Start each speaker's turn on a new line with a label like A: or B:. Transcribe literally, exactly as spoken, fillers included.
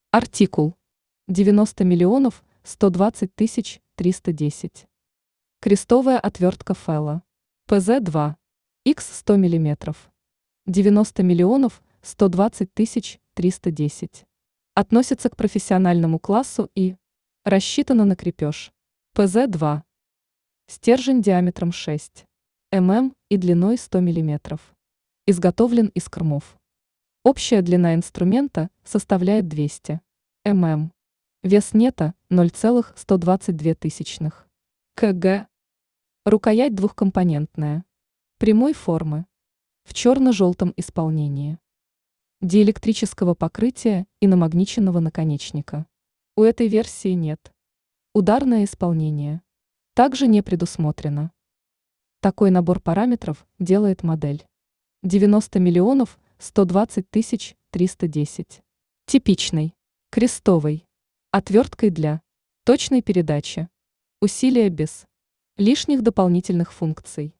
A: Артикул девяносто миллионов сто двадцать тысяч триста десять. Крестовая отвертка Фэлла. пэ зэ два. икс сто миллиметров. девяносто миллионов сто двадцать тысяч триста десять. Относится к профессиональному классу и рассчитана на крепеж. пэ зэ два. Стержень диаметром шесть миллиметров и длиной сто миллиметров. Изготовлен из кормов. Общая длина инструмента составляет двести миллиметров. Вес нета ноль целых сто двадцать две тысячных кг. Рукоять двухкомпонентная. Прямой формы. В черно-желтом исполнении. Диэлектрического покрытия и намагниченного наконечника. У этой версии нет. Ударное исполнение. Также не предусмотрено. Такой набор параметров делает модель. девяносто миллионов сто двадцать тысяч триста десять. Типичный. Крестовый. Отверткой для точной передачи. Усилия без лишних дополнительных функций.